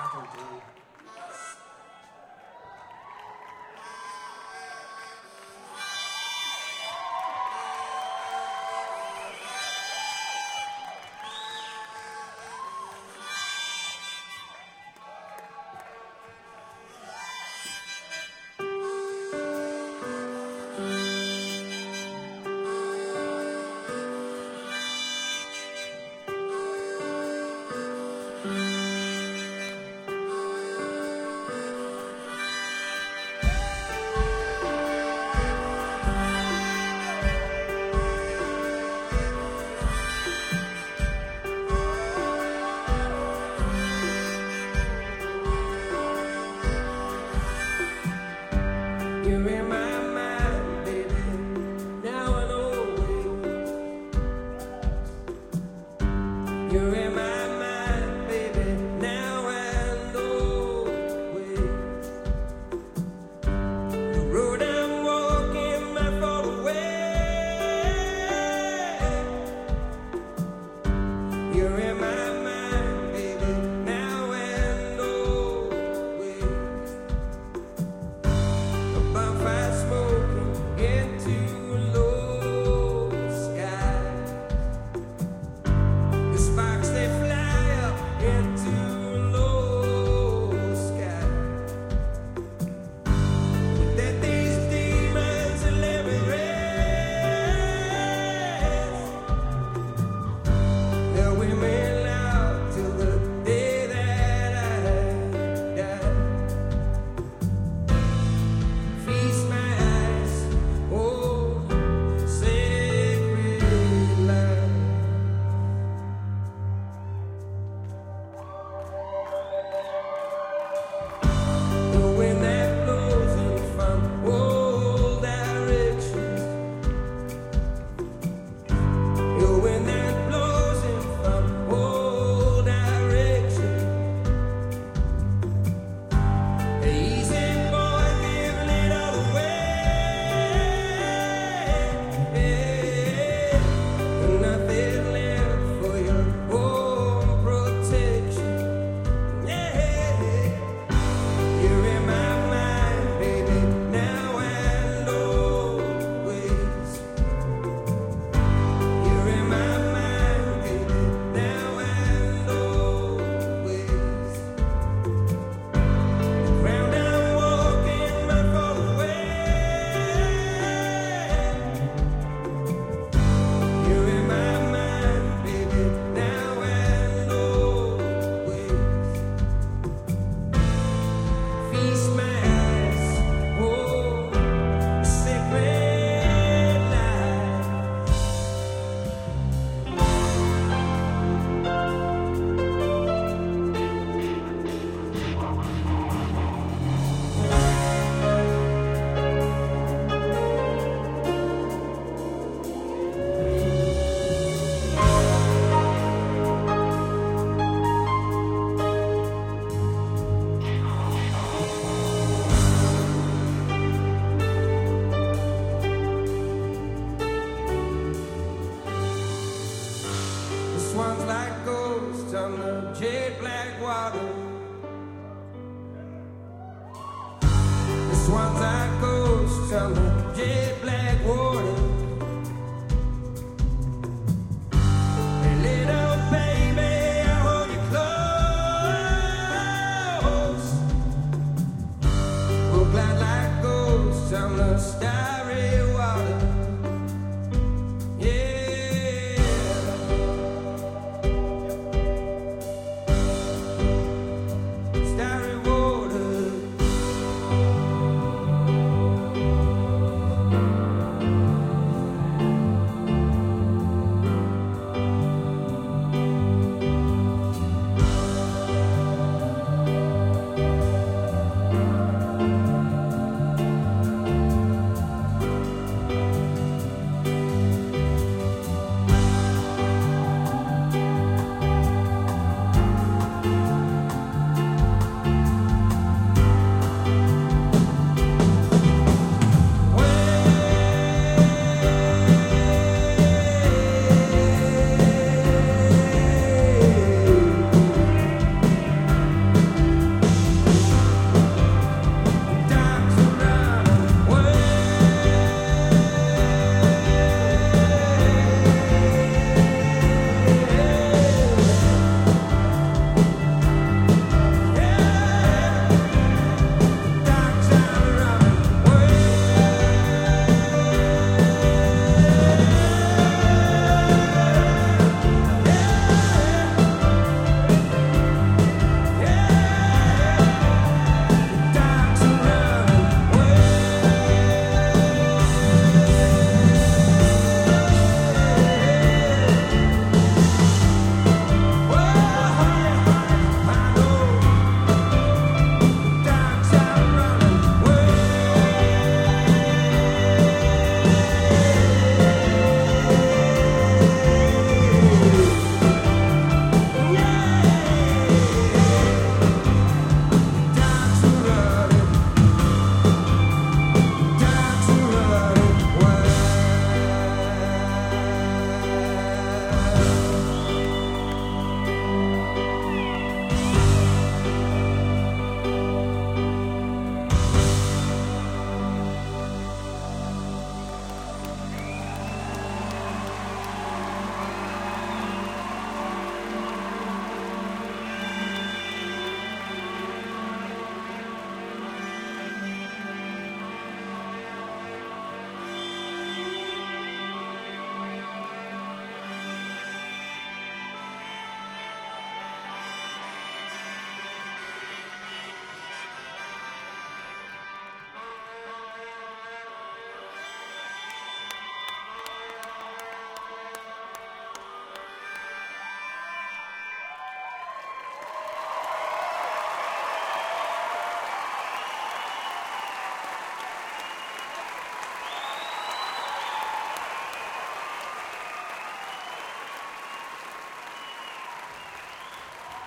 You're in my mind, baby, now and always. You're in my mind, baby, now and always. The road I'm walking might fall away. You're in my mind, baby, now and always. Bonfire smoking into a low sky. The sparks they fly up into a low sky. That these demons will let me rest. They'll wear me out till the day that I die. Feast my eyes, oh, sacred land. The wind that blows in from all directions. The wind that blows in from all directions. Easy boy, giving it all away. Nothing left for your own protection. Yeah, you're in my mind, baby, now and always. You're in my mind, baby, now and always. The ground I'm walking might fall away. You're in my mind, baby, now and always. Feast my eyes, oh, sacred light. The swans like ghosts on the jet black water. The swans like ghosts on the jet black water. Hey, little baby, I'll hold you close. We'll glide like ghosts on the sky.